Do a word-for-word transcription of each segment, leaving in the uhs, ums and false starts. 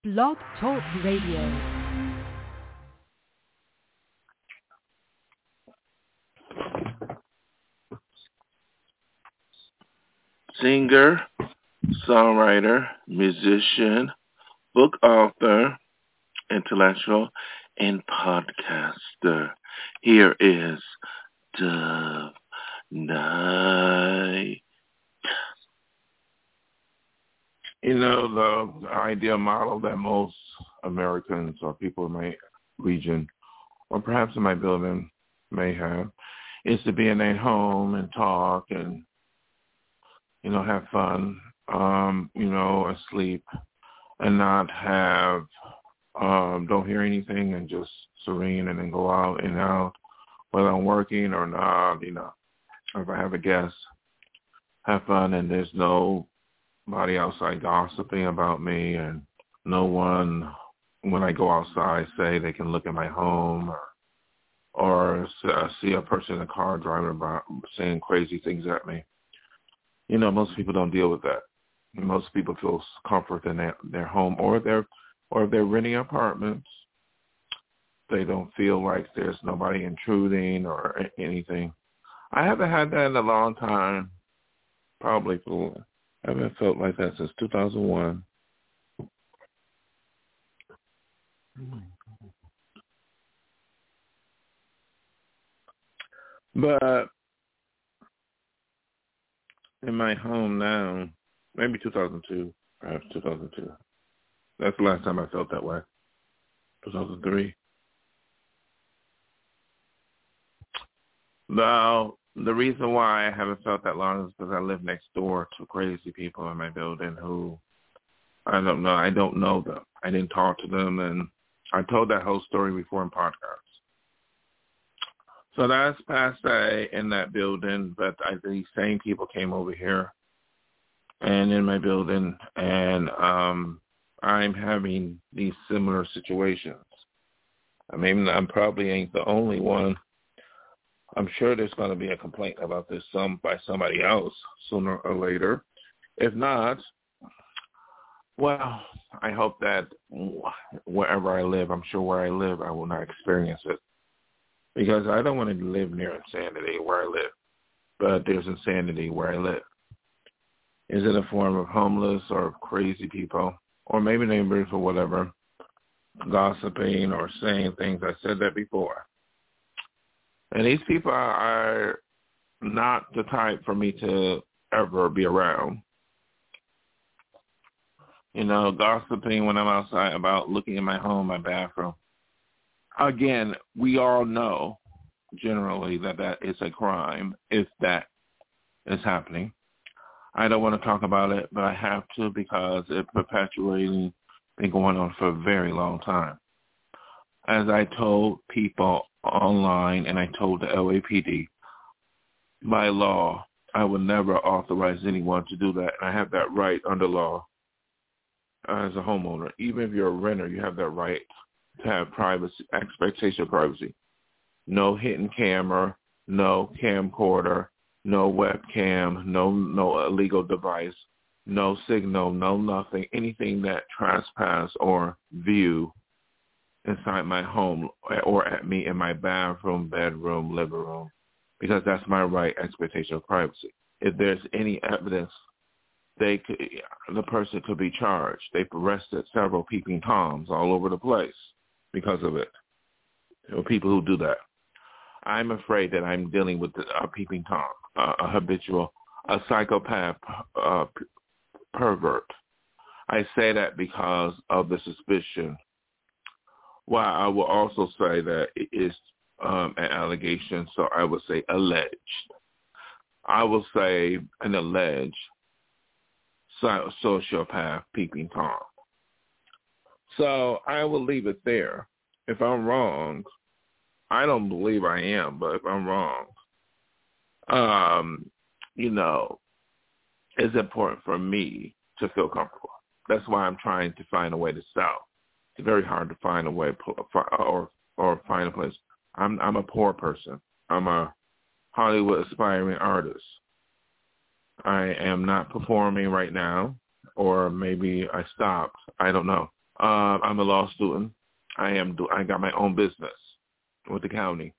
Blog Talk Radio. Singer, songwriter, musician, book author, intellectual, and podcaster. Here is Dove Night. You know, the, the ideal model that most Americans or people in my region, or perhaps in my building, may have, is to be in a home and talk and, you know, have fun, um, you know, asleep, and not have, um, don't hear anything and just serene and then go out and out, whether I'm working or not, you know, or if I have a guest, have fun and there's nobody outside gossiping about me and no one, when I go outside, say they can look at my home or, or uh, see a person in a car driving about saying crazy things at me. You know, most people don't deal with that. Most people feel comfort in their, their home, or they're, or if they're renting apartments, they don't feel like there's nobody intruding or anything. I haven't had that in a long time. Probably for, I haven't felt like that since two thousand one. But in my home now, maybe two thousand two, perhaps two thousand two. That's the last time I felt that way. two thousand three. Now, the reason why I haven't felt that long is because I live next door to crazy people in my building who, I don't know, I don't know them. I didn't talk to them, and I told that whole story before in podcasts. So that's passe in that building, but I, these same people came over here and in my building, and um, I'm having these similar situations. I mean, I'm probably ain't the only one. I'm sure there's going to be a complaint about this some by somebody else sooner or later. If not, well, I hope that wherever I live, I'm sure where I live, I will not experience it. Because I don't want to live near insanity where I live, but there's insanity where I live. Is it a form of homeless or crazy people, or maybe neighbors or whatever, gossiping or saying things? I said that before. And these people are not the type for me to ever be around. You know, gossiping when I'm outside about looking in my home, my bathroom. Again, we all know generally that that is a crime if that is happening. I don't want to talk about it, but I have to because it's perpetuating, been going on for a very long time. As I told people online and I told the L A P D, by law, I would never authorize anyone to do that. And I have that right under law as a homeowner. Even if you're a renter, you have that right to have privacy, expectation of privacy. No hidden camera, no camcorder, no webcam, no no illegal device, no signal, no nothing, anything that trespass or view inside my home or at me in my bathroom, bedroom, living room, because that's my right expectation of privacy. If there's any evidence, they could, the person could be charged. They've arrested several peeping toms all over the place because of it. There are people who do that. I'm afraid that I'm dealing with a peeping tom, uh, a habitual, a psychopath uh, p- pervert. I say that because of the suspicion. Well, I will also say that it is um, an allegation, so I would say alleged. I will say an alleged so- sociopath peeping tom. So I will leave it there. If I'm wrong, I don't believe I am, but if I'm wrong, um, you know, it's important for me to feel comfortable. That's why I'm trying to find a way to sell. It's very hard to find a way or or find a place. I'm I'm a poor person. I'm a Hollywood aspiring artist. I am not performing right now, or maybe I stopped. I don't know. Uh, I'm a law student. I am. Do, I got my own business with the county.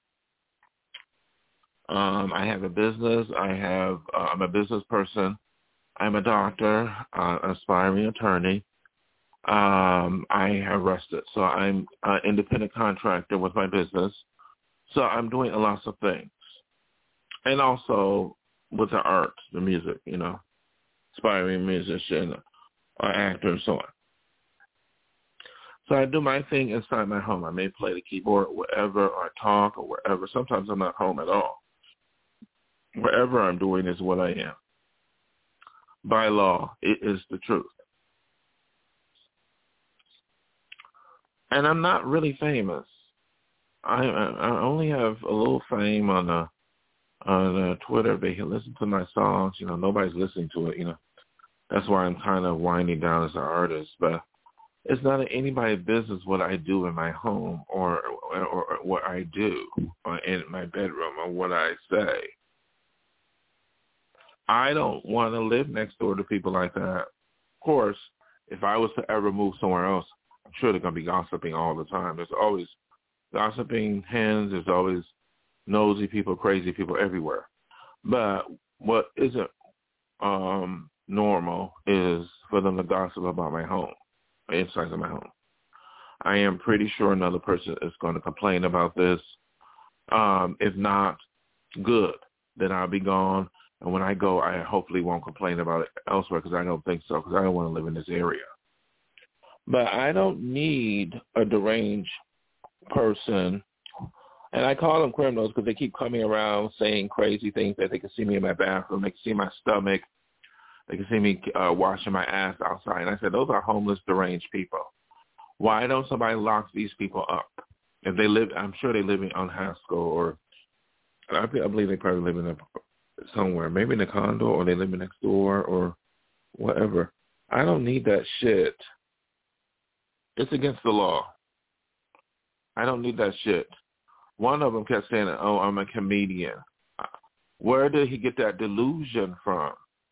Um, I have a business. I have. Uh, I'm a business person. I'm a doctor, uh, aspiring attorney. Um, I have rested, so I'm an independent contractor with my business. So I'm doing lots of things, and also with the arts, the music, you know, aspiring musician, or actor, and so on. So I do my thing inside my home. I may play the keyboard wherever, or talk, or wherever. Sometimes I'm not home at all. Wherever I'm doing is what I am. By law, it is the truth. And I'm not really famous. I I only have a little fame on the on the Twitter. They can listen to my songs. You know, nobody's listening to it. You know, that's why I'm kind of winding down as an artist. But it's not anybody's business what I do in my home or, or or what I do in my bedroom or what I say. I don't want to live next door to people like that. Of course, if I was to ever move somewhere else, I'm sure they're going to be gossiping all the time. There's always gossiping hens. There's always nosy people, crazy people everywhere. But what isn't um, normal is for them to gossip about my home, inside of my home. I am pretty sure another person is going to complain about this. Um, if not, good, then I'll be gone. And when I go, I hopefully won't complain about it elsewhere because I don't think so, because I don't want to live in this area. But I don't need a deranged person. And I call them criminals because they keep coming around saying crazy things that they can see me in my bathroom. They can see my stomach. They can see me uh, washing my ass outside. And I said, those are homeless, deranged people. Why don't somebody lock these people up? If they live, I'm sure they live in on Haskell or I believe they probably live in a somewhere, maybe in a condo or they live next door or whatever. I don't need that shit. It's against the law. I don't need that shit. One of them kept saying, oh, I'm a comedian. Where did he get that delusion from?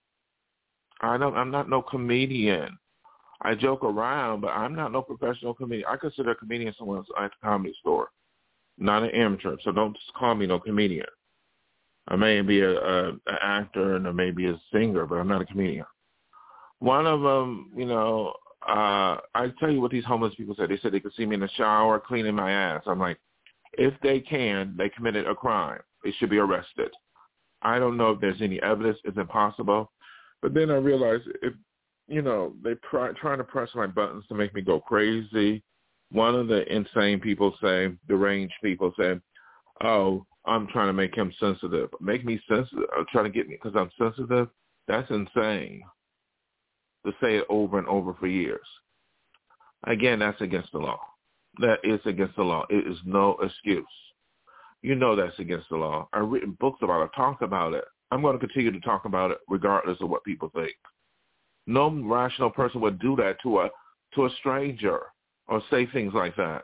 I don't, I'm not no comedian. I joke around, but I'm not no professional comedian. I consider a comedian someone else at the comedy store, not an amateur, so don't just call me no comedian. I may be a, a, an actor and I may be a singer, but I'm not a comedian. One of them, you know, uh, I tell you what these homeless people said. They said they could see me in the shower cleaning my ass. I'm like, if they can, they committed a crime. They should be arrested. I don't know if there's any evidence. It's impossible. But then I realized if, you know, they pr- trying to press my buttons to make me go crazy. One of the insane people say, deranged people say, oh, I'm trying to make him sensitive. Make me sensitive. I'm trying to get me because I'm sensitive. That's insane to say it over and over for years. Again, that's against the law. That is against the law. It is no excuse. You know that's against the law. I've written books about it, talked about it. I'm going to continue to talk about it regardless of what people think. No rational person would do that to a to a stranger or say things like that.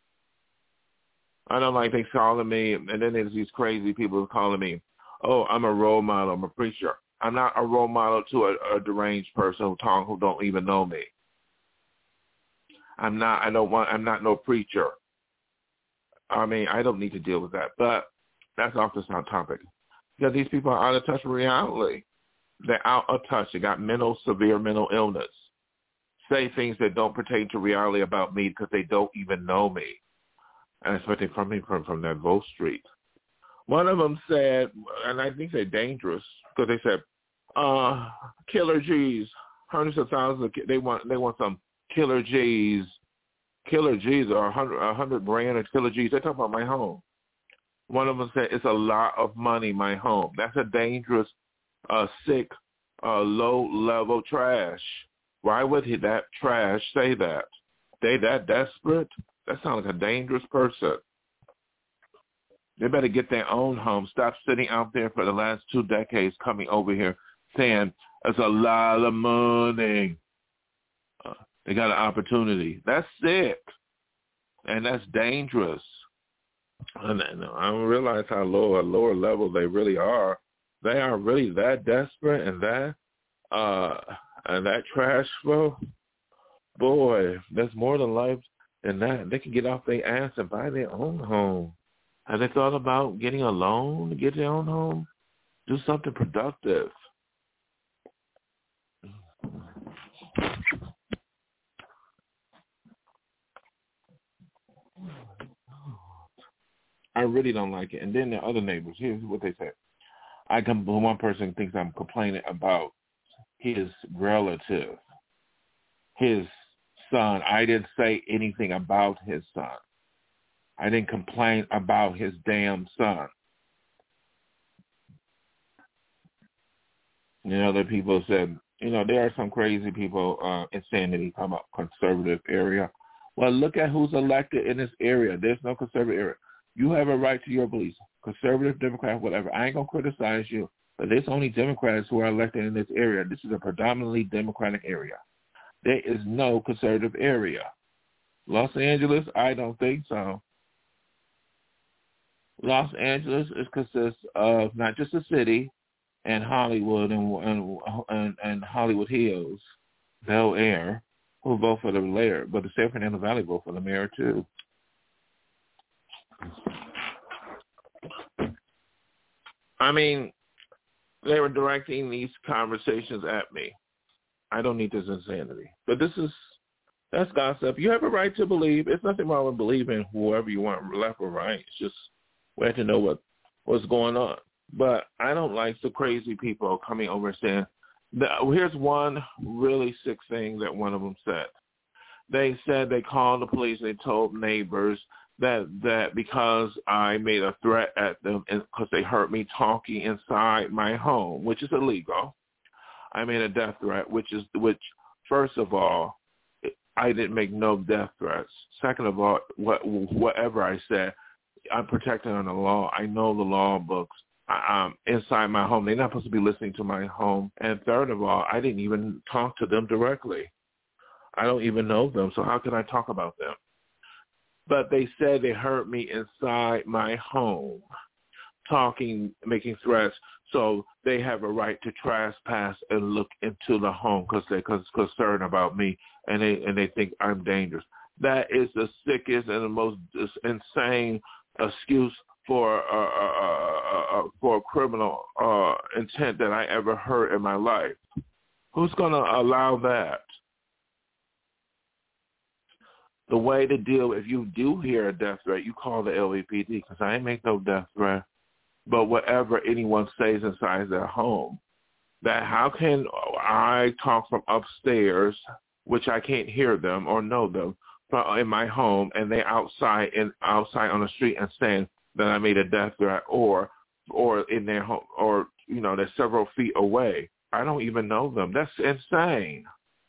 I don't like they calling me, and then there's these crazy people calling me, oh, I'm a role model, I'm a preacher. I'm not a role model to a, a deranged person who talk who don't even know me. I'm not. I don't want. I'm not no preacher. I mean, I don't need to deal with that. But that's off this topic because these people are out of touch with reality. They're out of touch. They got mental, severe mental illness. Say things that don't pertain to reality about me because they don't even know me. And especially from me from, from that Vote Street. One of them said, and I think they're dangerous because they said, uh, killer G's, hundreds of thousands of, they want they want some killer G's, killer G's or a hundred, a hundred grand of killer G's. They talk about my home. One of them said, it's a lot of money, my home. That's a dangerous, uh, sick, uh, low-level trash. Why would he, that trash say that? They that desperate? That sounds like a dangerous person. They better get their own home. Stop sitting out there for the last two decades coming over here saying, it's a lot of money. Uh, they got an opportunity. That's sick. And that's dangerous. And I don't realize how low a lower level they really are. They are really that desperate and that uh, and that trash flow. boy, there's more to life than that. They can get off their ass and buy their own home. Have they thought about getting a loan to get their own home? Do something productive. I really don't like it. And then the other neighbors, here's what they say. I come, one person thinks I'm complaining about his relative, his son. I didn't say anything about his son. I didn't complain about his damn son. You know, the people said, you know, there are some crazy people uh, in Sanity talking about conservative area. Well, look at who's elected in this area. There's no conservative area. You have a right to your beliefs, conservative, Democrat, whatever. I ain't going to criticize you, but there's only Democrats who are elected in this area. This is a predominantly Democratic area. There is no conservative area. Los Angeles, I don't think so. Los Angeles is consists of not just a city and Hollywood and and and, and Hollywood Hills, Bel Air, who vote for the mayor, but the San Fernando Valley vote for the mayor too. I mean, they were directing these conversations at me. I don't need this insanity. But this is, that's gossip. You have a right to believe. It's nothing wrong with believing whoever you want, left or right. It's just we have to know what, what's going on. But I don't like the crazy people coming over and saying, the, here's one really sick thing that one of them said. They said they called the police. They told neighbors that that because I made a threat at them because they heard me talking inside my home, which is illegal. I made a death threat, which is which. First of all, I didn't make no death threats. Second of all, what, whatever I said, I'm protected under the law. I know the law books. I, um, inside my home, they're not supposed to be listening to my home. And third of all, I didn't even talk to them directly. I don't even know them, so how can I talk about them? But they said they heard me inside my home talking, making threats, so they have a right to trespass and look into the home because they're concerned about me and they and they think I'm dangerous. That is the sickest and the most insane excuse for uh, uh, uh, for a criminal uh, intent that I ever heard in my life. Who's going to allow that? The way to deal, if you do hear a death threat, you call the L A P D because I ain't make no death threat. But whatever anyone says inside their home, that how can I talk from upstairs, which I can't hear them or know them, in my home, and they outside and outside on the street and saying that I made a death threat, or or in their home, or you know they're several feet away. I don't even know them. That's insane.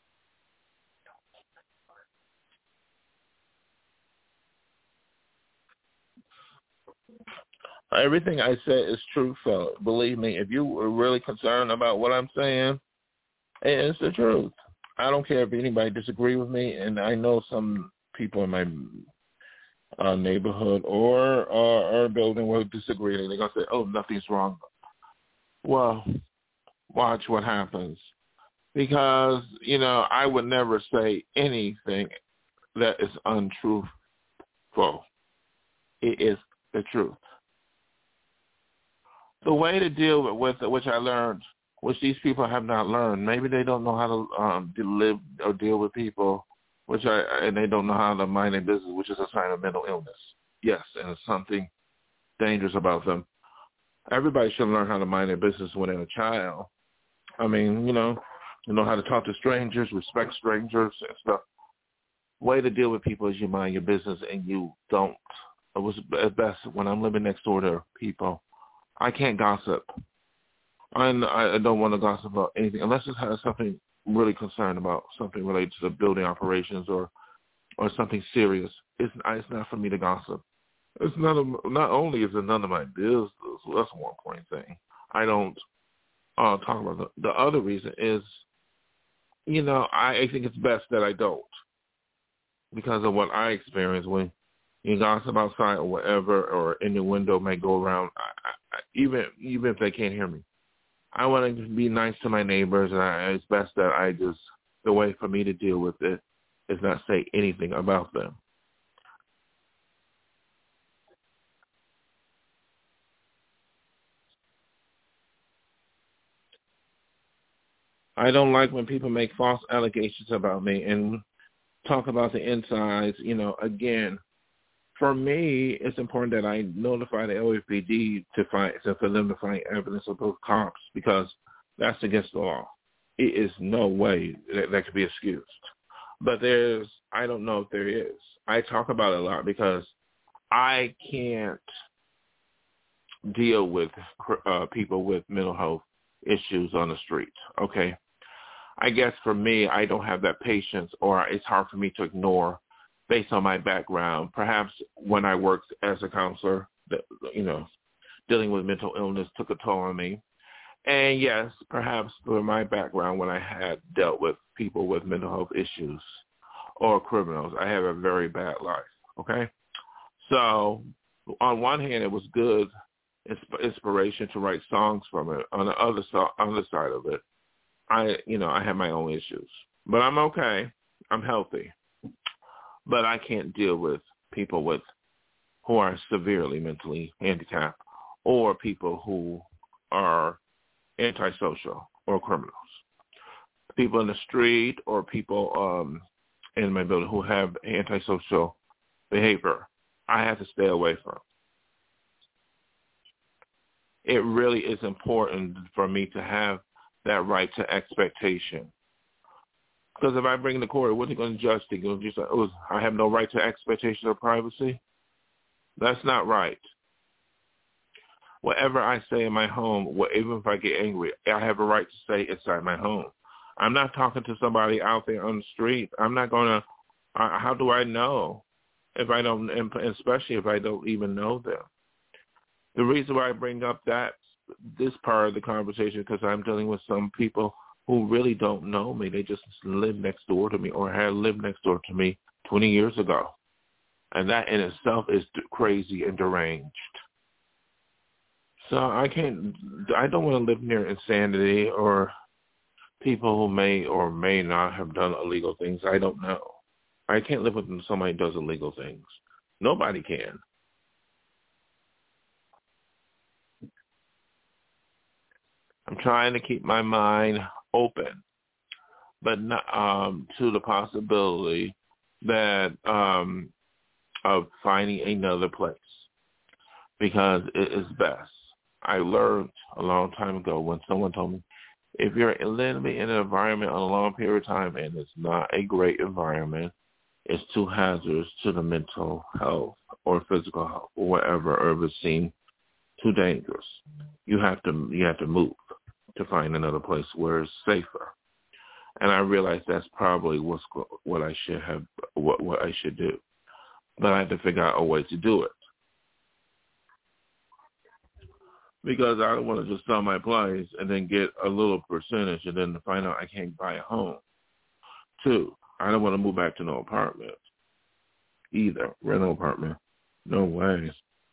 Everything I said is true, fellas. Believe me, if you were really concerned about what I'm saying, it's the truth. I don't care if anybody disagree with me, and I know some people in my uh, neighborhood or uh, our building will disagree. They're going to say, oh, nothing's wrong. Well, watch what happens. Because, you know, I would never say anything that is untruthful. It is the truth. The way to deal with it, which I learned, which these people have not learned, maybe they don't know how to um, live or deal with people, which I and they don't know how to mind their business, which is a sign of mental illness. Yes, and it's something dangerous about them. Everybody should learn how to mind their business when they're a child. I mean, you know, you know how to talk to strangers, respect strangers and stuff. Way to deal with people is you mind your business and you don't. It was at best when I'm living next door to people. I can't gossip. I'm, I don't want to gossip about anything unless it has something really concerned about, something related to the building operations or or something serious. It's, it's not for me to gossip. It's none of, not only is it none of my business, so that's one point thing. I don't uh, talk about the, the other reason is, you know, I, I think it's best that I don't because of what I experienced when you gossip outside or whatever, or in the window may go around, I, I, even even if they can't hear me. I want to be nice to my neighbors, and I, it's best that I just, the way for me to deal with it is not say anything about them. I don't like when people make false allegations about me and talk about the insides. You know, again, for me, it's important that I notify the L A P D to find, to, for them to find evidence of those cops, because that's against the law. It is no way that, that could be excused. But there's, I don't know if there is. I talk about it a lot because I can't deal with uh, people with mental health issues on the street, okay? I guess for me, I don't have that patience, or it's hard for me to ignore based on my background. Perhaps when I worked as a counselor, you know, dealing with mental illness took a toll on me. And yes, perhaps for my background, when I had dealt with people with mental health issues or criminals, I have a very bad life, okay? So on one hand, it was good inspiration to write songs from it. On the other, so- other side of it, I, you know, I have my own issues. But I'm okay. I'm healthy. But I can't deal with people with who are severely mentally handicapped, or people who are antisocial or criminals. People in the street or people um, in my building who have antisocial behavior, I have to stay away from. It really is important for me to have that right to expectation. Because if I bring the court, what are you going to judge? They're going to just say, oh, I have no right to expectation or privacy? That's not right. Whatever I say in my home, even if I get angry, I have a right to say inside my home. I'm not talking to somebody out there on the street. I'm not going to, uh, how do I know if I don't, especially if I don't even know them? The reason why I bring up that, this part of the conversation, because I'm dealing with some people who really don't know me. They just live next door to me or have lived next door to me twenty years ago. And that in itself is crazy and deranged. So I can't, I don't want to live near insanity or people who may or may not have done illegal things. I don't know. I can't live with somebody who does illegal things. Nobody can. I'm trying to keep my mind open, but not um, to the possibility that um, of finding another place, because it is best. I learned a long time ago when someone told me, if you're living in an environment on a long period of time and it's not a great environment, it's too hazardous to the mental health or physical health or whatever, or if it seems too dangerous, you have to you have to move to find another place where it's safer. And I realized that's probably what's what I should have what what I should do, but I had to figure out a way to do it, because I don't want to just sell my place and then get a little percentage and then find out I can't buy a home. Two, I don't want to move back to no apartment either, rental apartment. No way.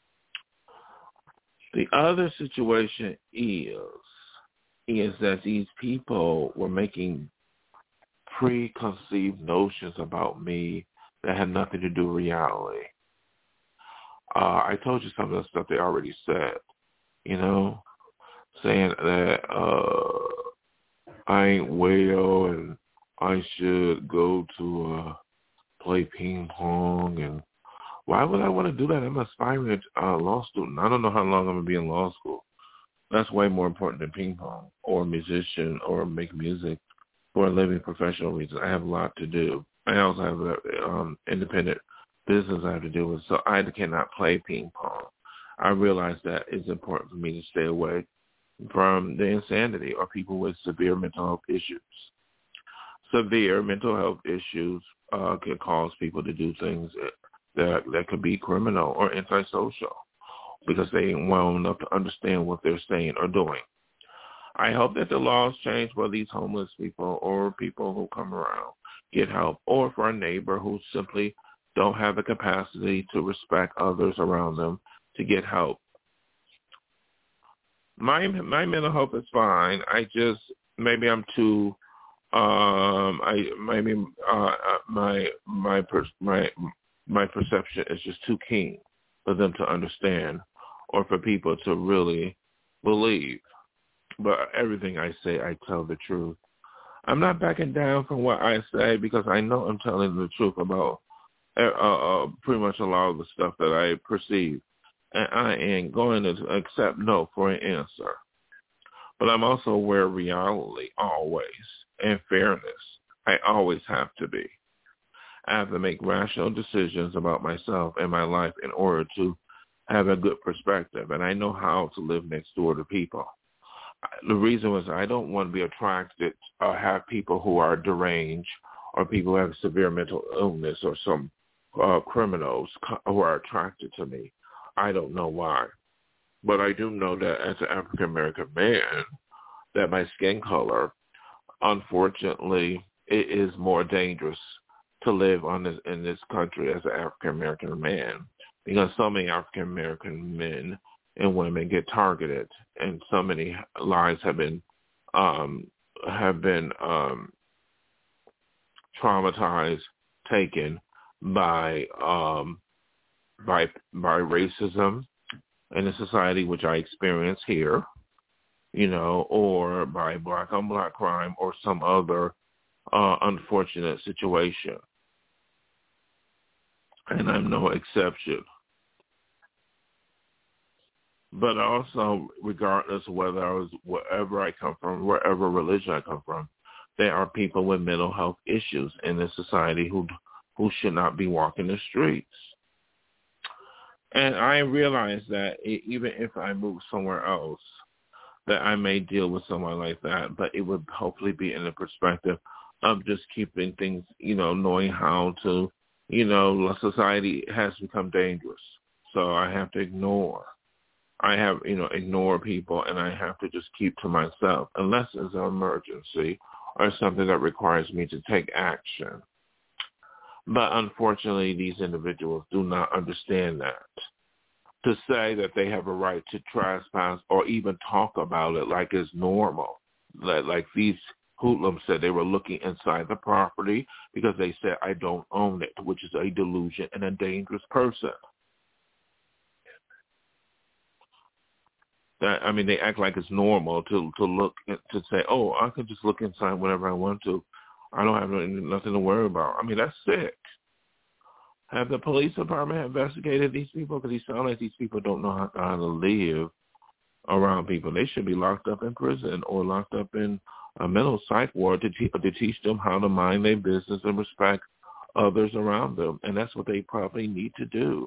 The other situation is, is that these people were making preconceived notions about me that had nothing to do with reality. Uh, I told you some of the stuff they already said, you know, saying that uh, I ain't well and I should go to uh, play ping pong. And why would I want to do that? I'm an aspiring uh, law student. I don't know how long I'm going to be in law school. That's way more important than ping pong or musician or make music for a living professional reason. I have a lot to do. I also have an um, independent business I have to deal with, so I cannot play ping pong. I realize that it's important for me to stay away from the insanity or people with severe mental health issues. Severe mental health issues uh, can cause people to do things that that could be criminal or antisocial because they ain't well enough to understand what they're saying or doing. I hope that the laws change for these homeless people or people who come around get help, or for a neighbor who simply don't have the capacity to respect others around them to get help. My my mental health is fine. I just, maybe I'm too Um, I maybe uh, my my per, my my perception is just too keen for them to understand, or for people to really believe. But everything I say, I tell the truth. I'm not backing down from what I say because I know I'm telling the truth about uh, uh, pretty much a lot of the stuff that I perceive, and I ain't going to accept no for an answer. But I'm also aware of reality always, and fairness. I always have to be. I have to make rational decisions about myself and my life in order to have a good perspective, and I know how to live next door to people. The reason was I don't want to be attracted or have people who are deranged or people who have severe mental illness or some uh, criminals who are attracted to me. I don't know why. But I do know that as an African-American man, that my skin color, unfortunately, it is more dangerous to live on this, in this country as an African-American man, because so many African-American men and women get targeted, and so many lives have been um, have been um, traumatized, taken by um, by by racism in a society which I experience here, you know, or by black on black crime or some other uh, unfortunate situation. And I'm no exception. But also, regardless of whether I was, wherever I come from, wherever religion I come from, there are people with mental health issues in this society who who should not be walking the streets. And I realize that even if I move somewhere else, that I may deal with someone like that, but it would hopefully be in the perspective of just keeping things, you know, knowing how to, you know, society has become dangerous. So I have to ignore. I have, you know, ignore people, and I have to just keep to myself unless it's an emergency or something that requires me to take action. But unfortunately, these individuals do not understand that. To say that they have a right to trespass or even talk about it like it's normal. Like, like these hoodlums said, they were looking inside the property because they said, I don't own it, which is a delusion and a dangerous person. That, I mean, they act like it's normal to to look, to say, oh, I can just look inside whenever I want to. I don't have nothing to worry about. I mean, that's sick. Have the police department investigated these people? Because these sound like these people don't know how, how to live around people. They should be locked up in prison or locked up in a mental psych ward to, te- to teach them how to mind their business and respect others around them. And that's what they probably need to do.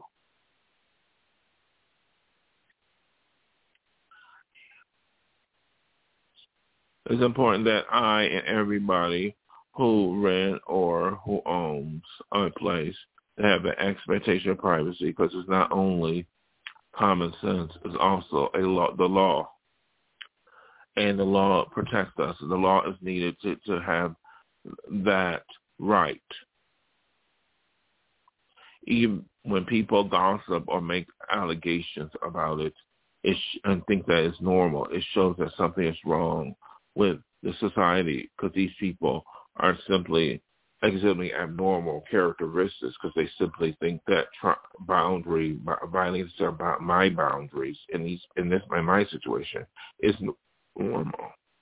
It's important that I and everybody who rent or who owns a place have an expectation of privacy, because it's not only common sense, it's also a law, the law. And the law protects us. The law is needed to, to have that right. Even when people gossip or make allegations about it, it sh- and think that it's normal, it shows that something is wrong with the society, because these people are simply exhibiting abnormal characteristics because they simply think that tra- boundary violations are my boundaries in these in this in my situation is normal.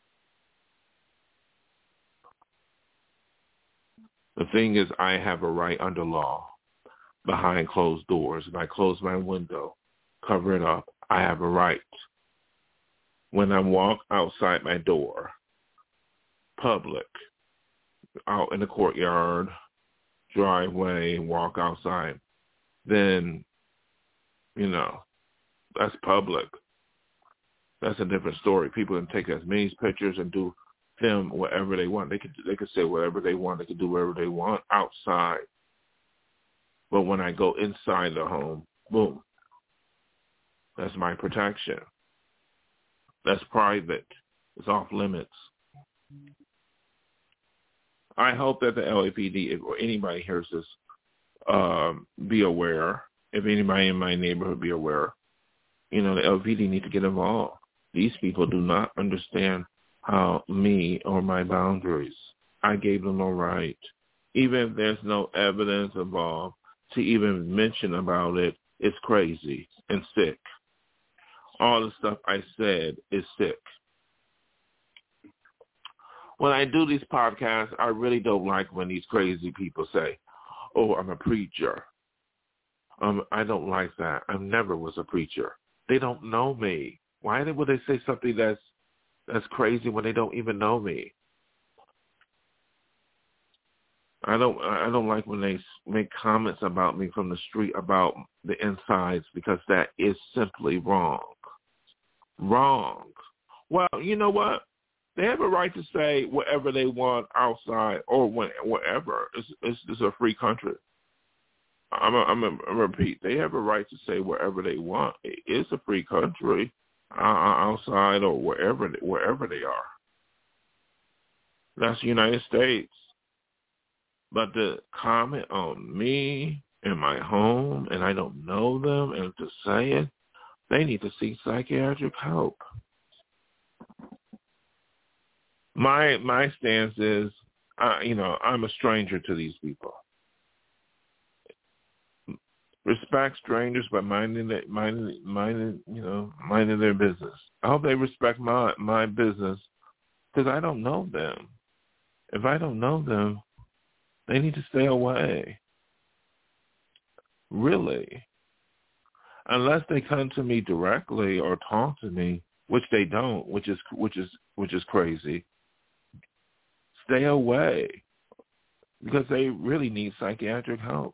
The thing is, I have a right under law behind closed doors. If I close my window, cover it up, I have a right. When I walk outside my door, public, out in the courtyard, driveway, walk outside, then, you know, that's public. That's a different story. People can take as many pictures and do film whatever they want. They could they could say whatever they want. They could do whatever they want outside. But when I go inside the home, boom, that's my protection. That's private. It's off limits. I hope that the L A P D, or anybody hears this, um, be aware. If anybody in my neighborhood be aware, you know, the L A P D need to get involved. These people do not understand how me or my boundaries. I gave them a right. Even if there's no evidence involved, to even mention about it is crazy and sick. All the stuff I said is sick. When I do these podcasts, I really don't like when these crazy people say, oh, I'm a preacher. Um, I don't like that. I never was a preacher. They don't know me. Why would they say something that's that's crazy when they don't even know me? I don't I don't like when they make comments about me from the street about the insides, because that is simply wrong. Wrong. Well, you know what? They have a right to say whatever they want outside or when, wherever. It's, it's, it's a free country. I'm a, I'm a, I repeat, they have a right to say wherever they want. It's a free country, uh, outside or wherever they, wherever they are. That's the United States. But to comment on me and my home, and I don't know them, and to say it, they need to seek psychiatric help. My my stance is, uh, you know, I'm a stranger to these people. Respect strangers by minding that minding minding you know minding their business. I hope they respect my my business, because I don't know them. If I don't know them, they need to stay away. Really. Unless they come to me directly or talk to me, which they don't, which is which is which is crazy. Stay away, because they really need psychiatric help.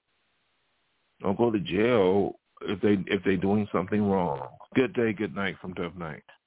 Don't go to jail if they if they're doing something wrong. Good day, good night from Dove Night.